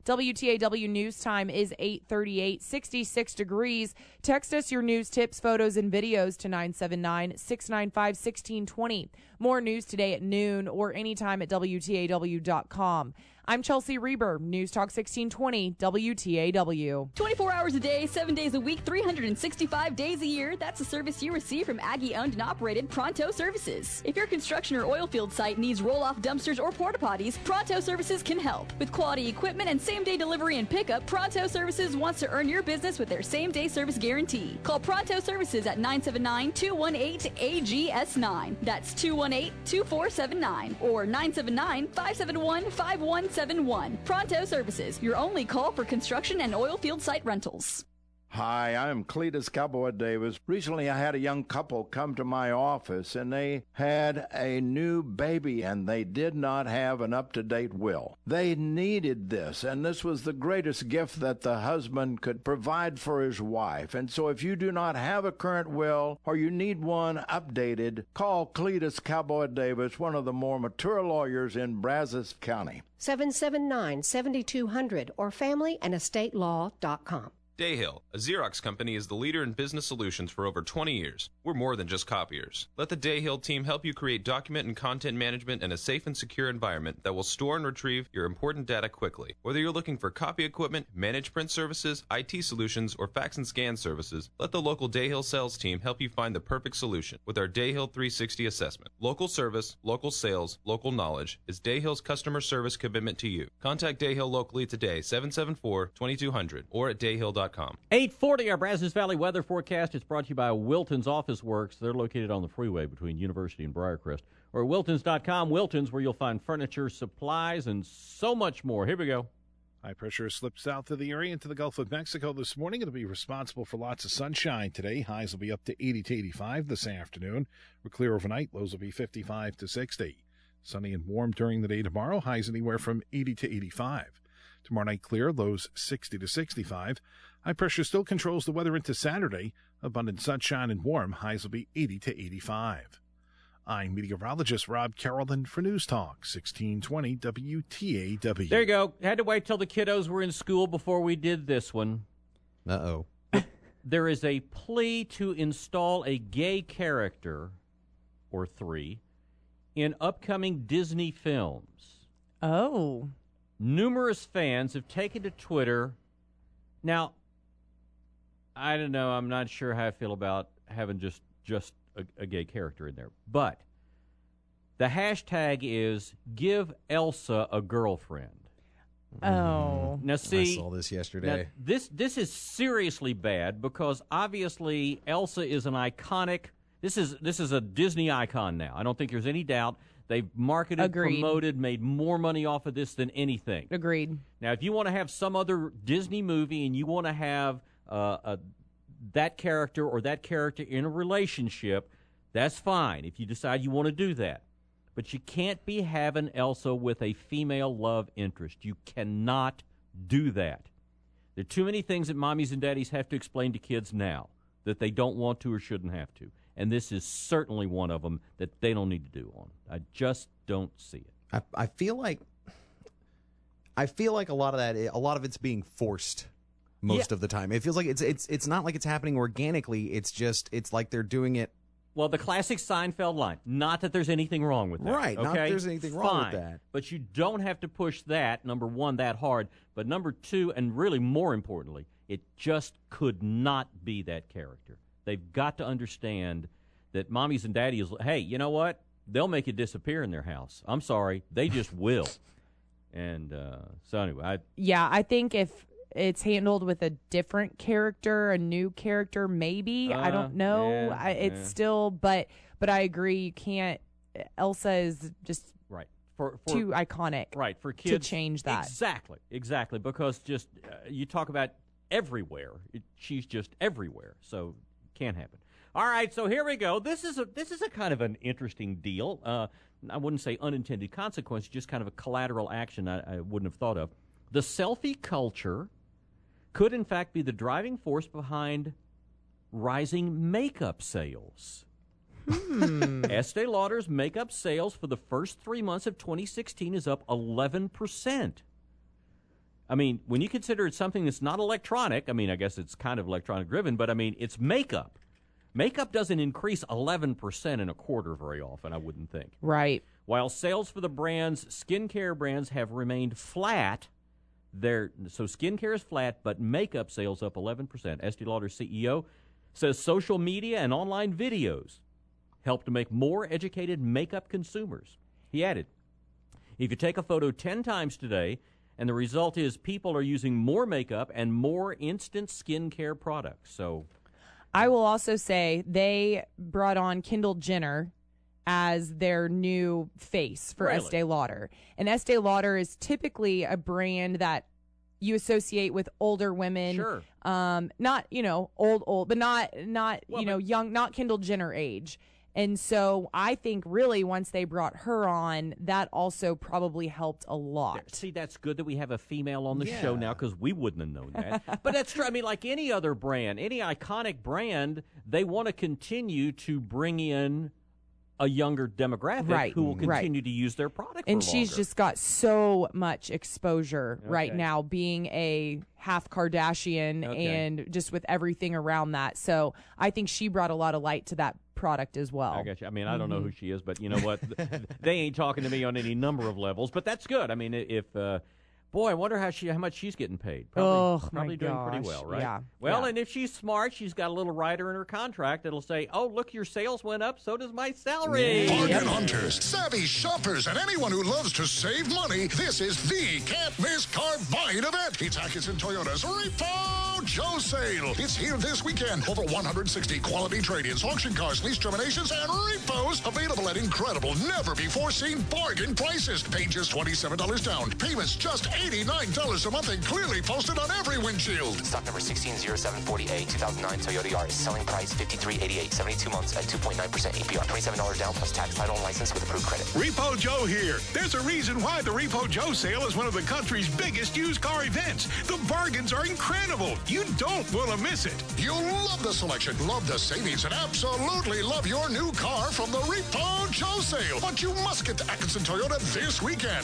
WTAW News Time is 8:38, 66 degrees. Text us your news tips, photos, and videos to 979-695-1620. More news today at noon or anytime at WTAW.com. I'm Chelsea Reber, News Talk 1620, WTAW. 24 hours a day, 7 days a week, 365 days a year. That's the service you receive from Aggie-owned and operated Pronto Services. If your construction or oil field site needs roll-off dumpsters or porta potties, Pronto Services can help. With quality equipment and same-day delivery and pickup, Pronto Services wants to earn your business with their same-day service guarantee. Call Pronto Services at 979-218-AGS9. That's 218-2479 or 979-571-5171. Pronto Services, your only call for construction and oil field site rentals. Hi, I'm Cletus Cowboy Davis. Recently, I had a young couple come to my office, and they had a new baby, and they did not have an up-to-date will. They needed this, and this was the greatest gift that the husband could provide for his wife. And so if you do not have a current will or you need one updated, call Cletus Cowboy Davis, one of the more mature lawyers in Brazos County. 779-7200 or familyandestatelaw.com. Dayhill, a Xerox company, is the leader in business solutions for over 20 years. We're more than just copiers. Let the Dayhill team help you create document and content management in a safe and secure environment that will store and retrieve your important data quickly. Whether you're looking for copy equipment, managed print services, IT solutions, or fax and scan services, let the local Dayhill sales team help you find the perfect solution with our Dayhill 360 assessment. Local service, local sales, local knowledge is Dayhill's customer service commitment to you. Contact Dayhill locally today, 774-2200, or at dayhill.com. 8:40, our Brazos Valley weather forecast. It's brought to you by Wilton's Office Works. They're located on the freeway between University and Briarcrest. Or Wiltons.com. Wiltons, where you'll find furniture, supplies, and so much more. Here we go. High pressure slipped south of the area into the Gulf of Mexico this morning. It'll be responsible for lots of sunshine today. Highs will be up to 80 to 85 this afternoon. We're clear overnight. Lows will be 55 to 60. Sunny and warm during the day tomorrow. Highs anywhere from 80 to 85. Tomorrow night clear, lows 60 to 65. High pressure still controls the weather into Saturday. Abundant sunshine and warm. Highs will be 80 to 85. I'm meteorologist Rob Carrollton for News Talk 1620 WTAW. There you go. Had to wait till the kiddos were in school before we did this one. Uh-oh. There is a plea to install a gay character, or 3, in upcoming Disney films. Oh. Numerous fans have taken to Twitter. Now, I don't know. I'm not sure how I feel about having just a gay character in there. But the hashtag is Give Elsa a Girlfriend. Oh. Now, see, I saw this yesterday. This is seriously bad because obviously Elsa is an iconic. This is a Disney icon now. I don't think there's any doubt. They've marketed, Agreed. promoted, made more money off of this than anything. Agreed. Now, if you want to have some other Disney movie and you want to have that character or that character in a relationship, that's fine if you decide you want to do that. But you can't be having Elsa with a female love interest. You cannot do that. There are too many things that mommies and daddies have to explain to kids now that they don't want to or shouldn't have to. And this is certainly one of them that they don't need to do on. I just don't see it. I feel like a lot of it's being forced most of the time. It feels like it's not like it's happening organically. It's like they're doing it. Well, the classic Seinfeld line. Not that there's anything wrong with that. Right. Okay? Not that there's anything wrong with Fine. that. But you don't have to push that, number one, that hard. But number two, and really more importantly, it just could not be that character. They've got to understand that mommies and daddies, hey, you know what? They'll make it disappear in their house. I'm sorry. They just will. And so anyway. I think if it's handled with a different character, a new character, maybe. I don't know. It's still, but I agree. You can't. Elsa is just right for too iconic. Right, for kids to change that. Exactly. Because just you talk about everywhere. She's just everywhere. So can't happen. All right, so here we go. This is a kind of an interesting deal. I wouldn't say unintended consequence, just kind of a collateral action I wouldn't have thought of. The selfie culture could, in fact, be the driving force behind rising makeup sales. Estee Lauder's makeup sales for the first 3 months of 2016 is up 11%. I mean, when you consider it's something that's not electronic, I mean, I guess it's kind of electronic driven, but I mean, it's makeup. Makeup doesn't increase 11% in a quarter very often, I wouldn't think. Right. While sales for the brand's skincare brands have remained flat, so skincare is flat, but makeup sales up 11%. Estee Lauder's CEO says social media and online videos help to make more educated makeup consumers. He added, if you take a photo 10 times today, and the result is people are using more makeup and more instant skincare products. So, I will also say they brought on Kendall Jenner as their new face for Really? Estee Lauder. And Estee Lauder is typically a brand that you associate with older women. Sure. Not, old, but not young, not Kendall Jenner age. And so I think really once they brought her on, that also probably helped a lot. See, that's good that we have a female on the show now because we wouldn't have known that. But that's true. I mean, like any other brand, any iconic brand, they want to continue to bring in a younger demographic who will continue to use their product and for she's longer. just got so much exposure right now, being a half Kardashian and just with everything around that. So I think she brought a lot of light to that product as well. I got you. I mean, I don't know who she is, but you know what? They ain't talking to me on any number of levels, but that's good. I mean, if boy, I wonder how much she's getting paid. Probably doing pretty well, right? Yeah. Well, and if she's smart, she's got a little rider in her contract that'll say, "Oh, look, your sales went up, so does my salary." Bargain hunters, savvy shoppers, and anyone who loves to save money, this is the can't-miss car buying event. It's Atkinson Toyota's Repo Joe Sale. It's here this weekend. Over 160 quality trade-ins, auction cars, lease terminations, and repos available at incredible, never-before-seen bargain prices. Pay just $27 down. Payments just $89 a month and clearly posted on every windshield. Stock number 160740A, 2009 Toyota Yaris. Selling price $53.88, 72 months at 2.9% APR. $27 down plus tax, title, and license with approved credit. Repo Joe here. There's a reason why the Repo Joe sale is one of the country's biggest used car events. The bargains are incredible. You don't want to miss it. You'll love the selection, love the savings, and absolutely love your new car from the Repo Joe sale. But you must get to Atkinson Toyota this weekend.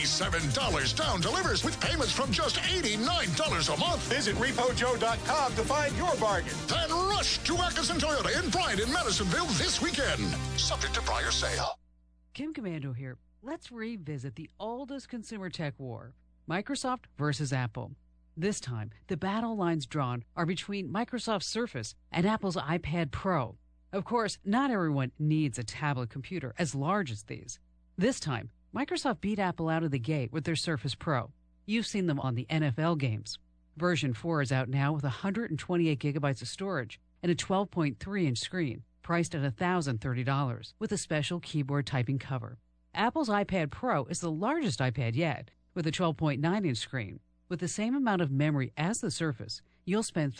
$27 down delivers with payments from just $89 a month. Visit RepoJoe.com to find your bargain. Then rush to Atkinson Toyota in Bryant and Madisonville this weekend. Subject to prior sale. Kim Commando here. Let's revisit the oldest consumer tech war, Microsoft versus Apple. This time, the battle lines drawn are between Microsoft's Surface and Apple's iPad Pro. Of course, not everyone needs a tablet computer as large as these. This time, Microsoft beat Apple out of the gate with their Surface Pro. You've seen them on the NFL games. Version 4 is out now with 128 gigabytes of storage and a 12.3-inch screen, priced at $1,030, with a special keyboard typing cover. Apple's iPad Pro is the largest iPad yet, with a 12.9-inch screen. With the same amount of memory as the Surface, you'll spend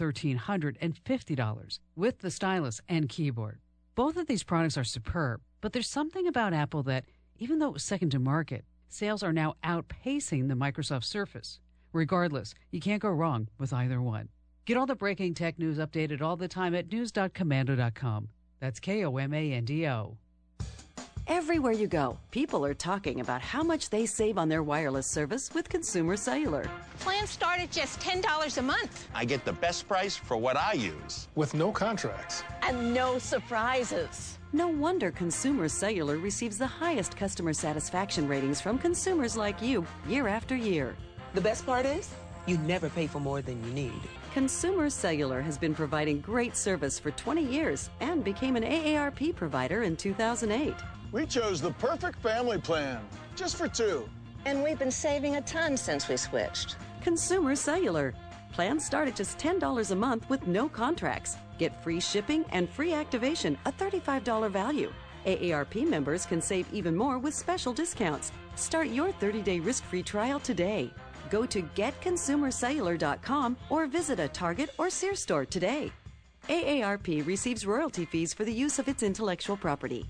$1,350 with the stylus and keyboard. Both of these products are superb, but there's something about Apple that, even though it was second to market, sales are now outpacing the Microsoft Surface. Regardless, you can't go wrong with either one. Get all the breaking tech news updated all the time at news.commando.com. That's Komando. Everywhere you go, people are talking about how much they save on their wireless service with Consumer Cellular. Plans start at just $10 a month. I get the best price for what I use. With no contracts. And no surprises. No wonder Consumer Cellular receives the highest customer satisfaction ratings from consumers like you year after year. The best part is, you never pay for more than you need. Consumer Cellular has been providing great service for 20 years and became an AARP provider in 2008. We chose the perfect family plan, just for two. And we've been saving a ton since we switched. Consumer Cellular. Plans start at just $10 a month with no contracts. Get free shipping and free activation, a $35 value. AARP members can save even more with special discounts. Start your 30-day risk-free trial today. Go to getconsumercellular.com or visit a Target or Sears store today. AARP receives royalty fees for the use of its intellectual property.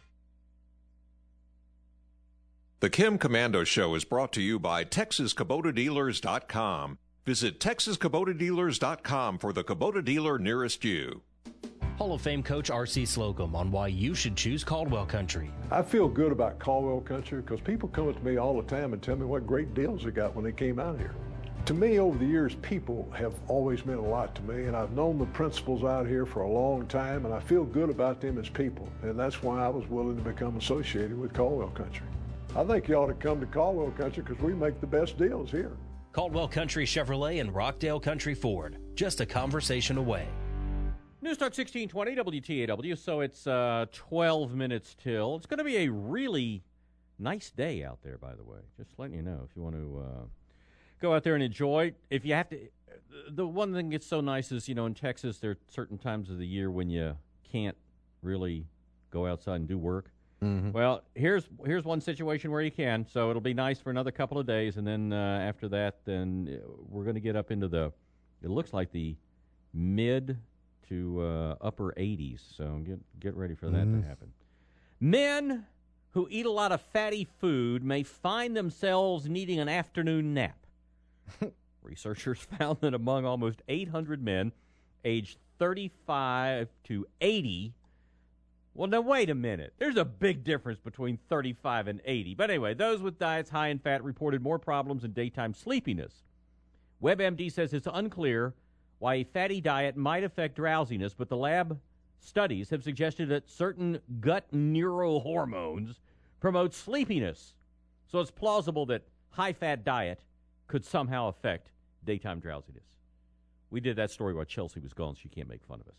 The Kim Commando Show is brought to you by TexasKubotaDealers.com. Visit TexasKubotaDealers.com for the Kubota dealer nearest you. Hall of Fame coach R.C. Slocum on why you should choose Caldwell Country. I feel good about Caldwell Country because people come up to me all the time and tell me what great deals they got when they came out here. To me, over the years, people have always meant a lot to me, and I've known the principals out here for a long time, and I feel good about them as people, and that's why I was willing to become associated with Caldwell Country. I think you ought to come to Caldwell Country because we make the best deals here. Caldwell Country Chevrolet and Rockdale Country Ford, just a conversation away. News Talk 1620 WTAW, so it's 12 minutes till. It's going to be a really nice day out there, by the way. Just letting you know if you want to go out there and enjoy. If you have to, the one thing that's so nice is, in Texas, there are certain times of the year when you can't really go outside and do work. Mm-hmm. Well, here's one situation where you can, so it'll be nice for another couple of days, and then after that, then we're going to get up into it looks like the mid to upper 80s, so get ready for that to happen. Men who eat a lot of fatty food may find themselves needing an afternoon nap. Researchers found that among almost 800 men aged 35 to 80. Well, now, wait a minute. There's a big difference between 35 and 80. But anyway, those with diets high in fat reported more problems in daytime sleepiness. WebMD says it's unclear why a fatty diet might affect drowsiness, but the lab studies have suggested that certain gut neurohormones promote sleepiness. So it's plausible that high-fat diet could somehow affect daytime drowsiness. We did that story while Chelsea was gone, so you can't make fun of us.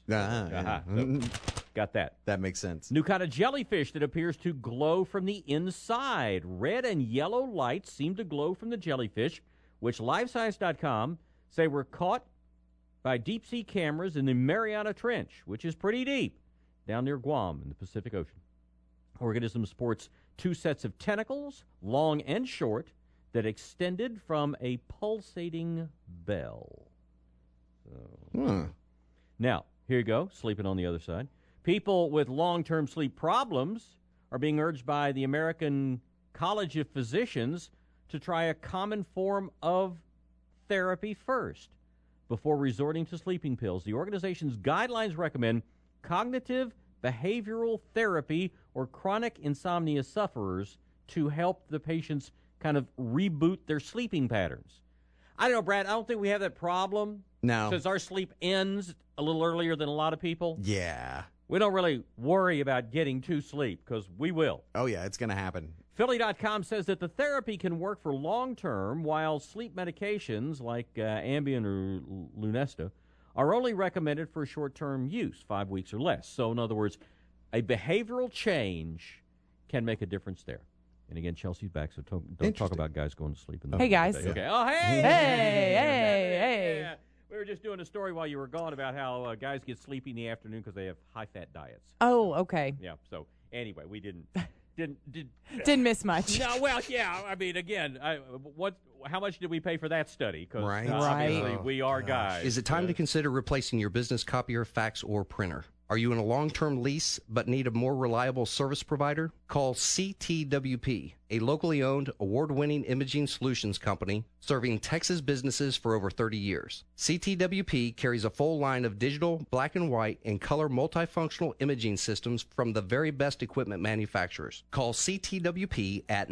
So, got that. That makes sense. New kind of jellyfish that appears to glow from the inside. Red and yellow lights seem to glow from the jellyfish, which LiveScience.com say were caught by deep-sea cameras in the Mariana Trench, which is pretty deep, down near Guam in the Pacific Ocean. Organism sports two sets of tentacles, long and short, that extended from a pulsating bell. So, Now, here you go, sleeping on the other side. People with long-term sleep problems are being urged by the American College of Physicians to try a common form of therapy first before resorting to sleeping pills. The organization's guidelines recommend cognitive behavioral therapy or chronic insomnia sufferers to help the patients kind of reboot their sleeping patterns. I don't know, Brad, I don't think we have that problem. No. Since our sleep ends a little earlier than a lot of people. Yeah. We don't really worry about getting to sleep because we will. Oh, yeah, it's going to happen. Philly.com says that the therapy can work for long-term, while sleep medications like Ambien or Lunesta are only recommended for short-term use, 5 weeks or less. So, in other words, a behavioral change can make a difference there. And again, Chelsea's back, so don't talk about guys going to sleep. Hey, guys. Okay. Oh, hey! Hey! We were just doing a story while you were gone about how guys get sleepy in the afternoon because they have high-fat diets. Oh, okay. Yeah, so anyway, we didn't miss much. No, well, yeah. I mean, again, how much did we pay for that study? Because Right. obviously we are guys. Is it time to consider replacing your business copier, fax, or printer? Are you in a long-term lease but need a more reliable service provider? Call CTWP, a locally owned, award-winning imaging solutions company serving Texas businesses for over 30 years. CTWP carries a full line of digital, black and white, and color multifunctional imaging systems from the very best equipment manufacturers. Call CTWP at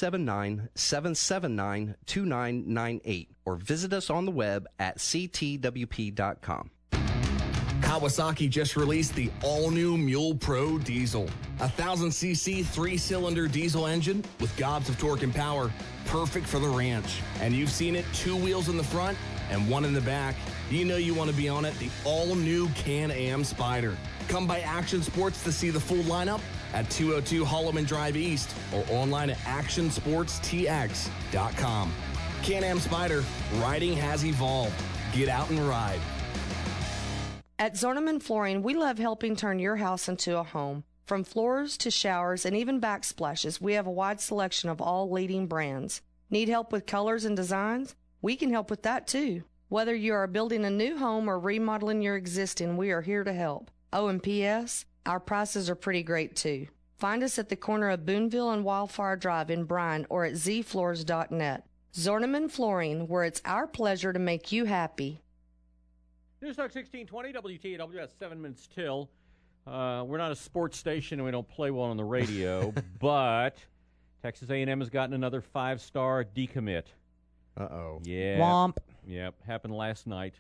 979-779-2998 or visit us on the web at ctwp.com. Kawasaki just released the all-new Mule Pro Diesel. A 1,000cc three-cylinder diesel engine with gobs of torque and power, perfect for the ranch. And you've seen it, 2 wheels in the front and 1 in the back. You know you want to be on it, the all-new Can-Am Spyder. Come by Action Sports to see the full lineup at 202 Holloman Drive East or online at actionsportstx.com. Can-Am Spyder, riding has evolved. Get out and ride. At Zorneman Flooring, we love helping turn your house into a home. From floors to showers and even backsplashes, we have a wide selection of all leading brands. Need help with colors and designs? We can help with that too. Whether you are building a new home or remodeling your existing, we are here to help. Oh, and P.S., our prices are pretty great too. Find us at the corner of Boonville and Wildfire Drive in Bryan or at zfloors.net. Zorneman Flooring, where it's our pleasure to make you happy. News Talk 1620, WTAW, that's 7 minutes till. We're not a sports station and we don't play well on the radio, but Texas A&M has gotten another 5-star decommit. Uh-oh. Yeah. Womp. Yep. Happened last night.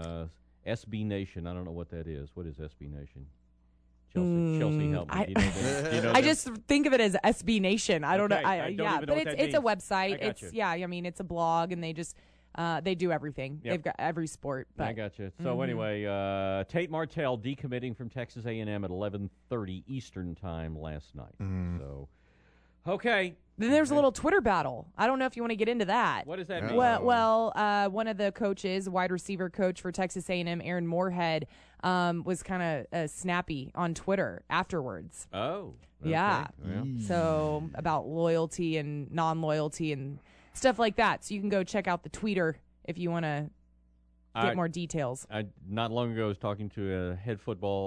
SB Nation. I don't know what that is. What is SB Nation? Chelsea, help me. Do you know I them? just think of it as SB Nation. I don't know. I don't even know but what it's that it's a means. website. I mean, it's a blog, and they just they do everything. Yep. They've got every sport. But, I got you. So anyway, Tate Martell decommitting from Texas A&M at 11:30 Eastern time last night. So, okay. Then there's a little Twitter battle. I don't know if you want to get into that. What does that mean? Well, one of the coaches, wide receiver coach for Texas A&M, Aaron Moorhead, was kind of snappy on Twitter afterwards. Oh. Okay. Yeah. Well. So about loyalty and non-loyalty and stuff like that. So you can go check out the tweeter if you want to get more details. I not long ago was talking to a head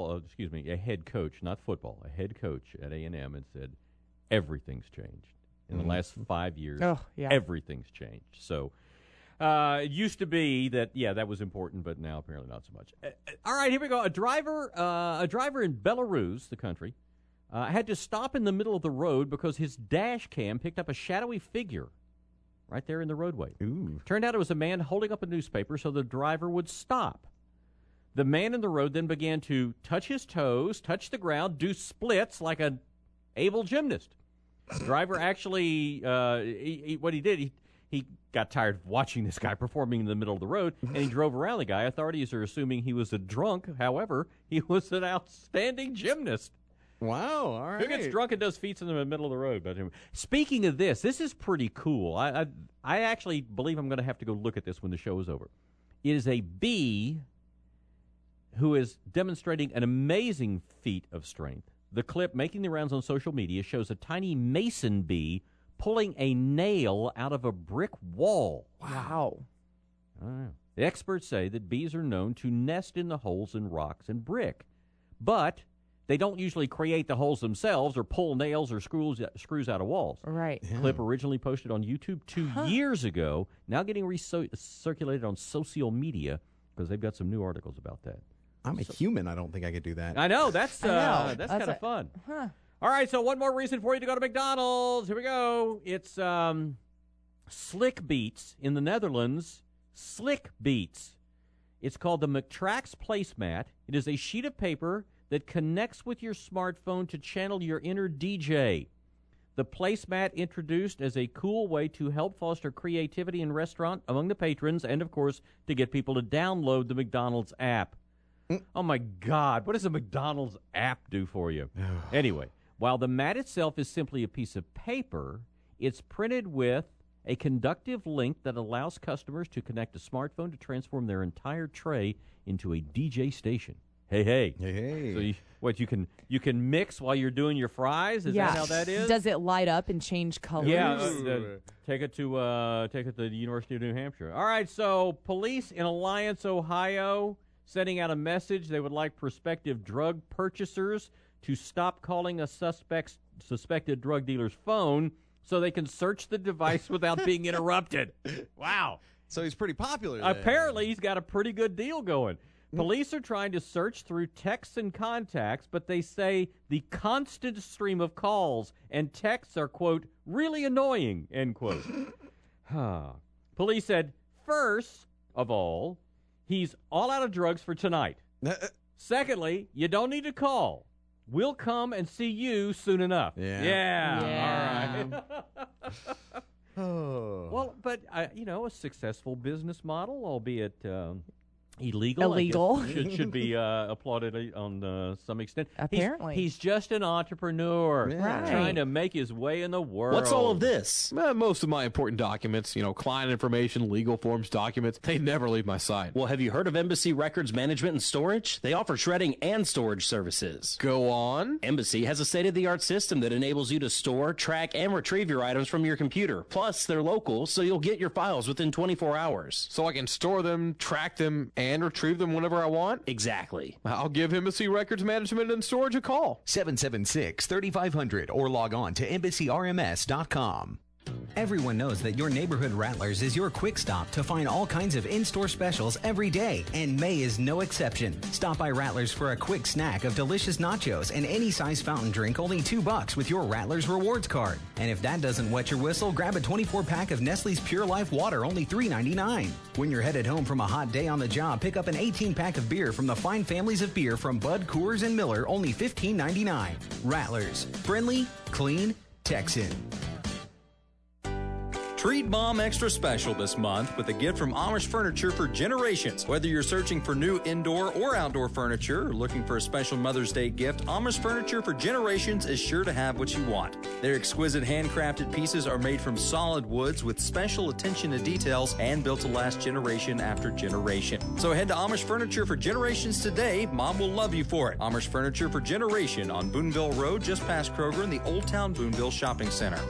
coach, not football, a head coach at A&M, and said everything's changed. In the last 5 years, everything's changed. So it used to be that, that was important, but now apparently not so much. All right, here we go. A driver in Belarus, the country, had to stop in the middle of the road because his dash cam picked up a shadowy figure right there in the roadway. Ooh. Turned out it was a man holding up a newspaper so the driver would stop. The man in the road then began to touch his toes, touch the ground, do splits like an able gymnast. The driver actually, what he did, he got tired of watching this guy performing in the middle of the road, and he drove around the guy. Authorities are assuming he was a drunk. However, he was an outstanding gymnast. Wow, all right. Who gets drunk and does feats in the middle of the road? But speaking of this is pretty cool. I actually believe I'm going to have to go look at this when the show is over. It is a bee who is demonstrating an amazing feat of strength. The clip making the rounds on social media shows a tiny mason bee pulling a nail out of a brick wall. Wow. The experts say that bees are known to nest in the holes in rocks and brick, but they don't usually create the holes themselves or pull nails or screws out of walls. Right. The clip originally posted on YouTube 2 years ago, now getting circulated on social media because they've got some new articles about that. I'm a human. I don't think I could do that. I know. That's kind of fun. Huh. All right, so one more reason for you to go to McDonald's. Here we go. It's Slick Beats in the Netherlands. Slick Beats. It's called the McTrax Placemat. It is a sheet of paper that connects with your smartphone to channel your inner DJ. The placemat introduced as a cool way to help foster creativity in restaurant among the patrons and, of course, to get people to download the McDonald's app. Oh, my God. What does a McDonald's app do for you? Anyway, while the mat itself is simply a piece of paper, it's printed with a conductive link that allows customers to connect a smartphone to transform their entire tray into a DJ station. Hey. So you can mix while you're doing your fries? Is that how that is? Does it light up and change colors? Yeah. Take it to the University of New Hampshire. All right, so police in Alliance, Ohio, sending out a message. They would like prospective drug purchasers to stop calling a suspected drug dealer's phone so they can search the device without being interrupted. Wow. So he's pretty popular then. Apparently, he's got a pretty good deal going. Police are trying to search through texts and contacts, but they say the constant stream of calls and texts are, quote, really annoying, end quote. Police said, first of all, he's all out of drugs for tonight. Secondly, you don't need to call. We'll come and see you soon enough. Yeah. All right. Well, but, a successful business model, albeit illegal. Should be applauded on some extent. Apparently. He's just an entrepreneur trying to make his way in the world. What's all of this? Most of my important documents, client information, legal forms, documents, they never leave my site. Well, have you heard of Embassy Records Management and Storage? They offer shredding and storage services. Go on. Embassy has a state-of-the-art system that enables you to store, track, and retrieve your items from your computer. Plus, they're local, so you'll get your files within 24 hours. So I can store them, track them, and retrieve them whenever I want? Exactly. I'll give Embassy Records Management and Storage a call. 776-3500 or log on to EmbassyRMS.com. Everyone knows that your neighborhood Rattlers is your quick stop to find all kinds of in-store specials every day, and May is no exception. Stop by Rattlers for a quick snack of delicious nachos and any size fountain drink, only $2 with your Rattlers Rewards card. And if that doesn't wet your whistle, grab a 24-pack of Nestle's Pure Life water, only $3.99. When you're headed home from a hot day on the job, pick up an 18-pack of beer from the fine families of beer from Bud, Coors, and Miller, only $15.99. Rattlers. Friendly, clean, Texan. Treat Mom extra special this month with a gift from Amish Furniture for Generations. Whether you're searching for new indoor or outdoor furniture or looking for a special Mother's Day gift, Amish Furniture for Generations is sure to have what you want. Their exquisite handcrafted pieces are made from solid woods with special attention to details and built to last generation after generation. So head to Amish Furniture for Generations today. Mom will love you for it. Amish Furniture for Generation on Boonville Road, just past Kroger in the Old Town Boonville Shopping Center.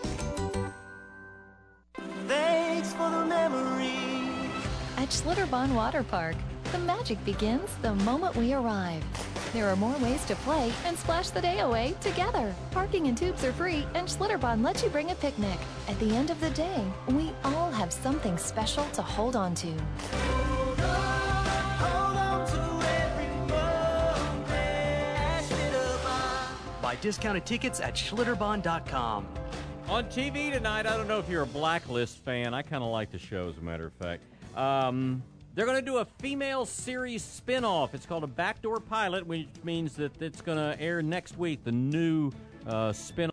Thanks for the memory. At Schlitterbahn Water Park, the magic begins the moment we arrive. There are more ways to play and splash the day away together. Parking and tubes are free, and Schlitterbahn lets you bring a picnic. At the end of the day, we all have something special to hold on to. Hold on to every moment at Schlitterbahn. Buy discounted tickets at Schlitterbahn.com. On TV tonight, I don't know if you're a Blacklist fan. I kind of like the show, as a matter of fact. They're going to do a female series spinoff. It's called a Backdoor Pilot, which means that it's going to air next week, the new spinoff.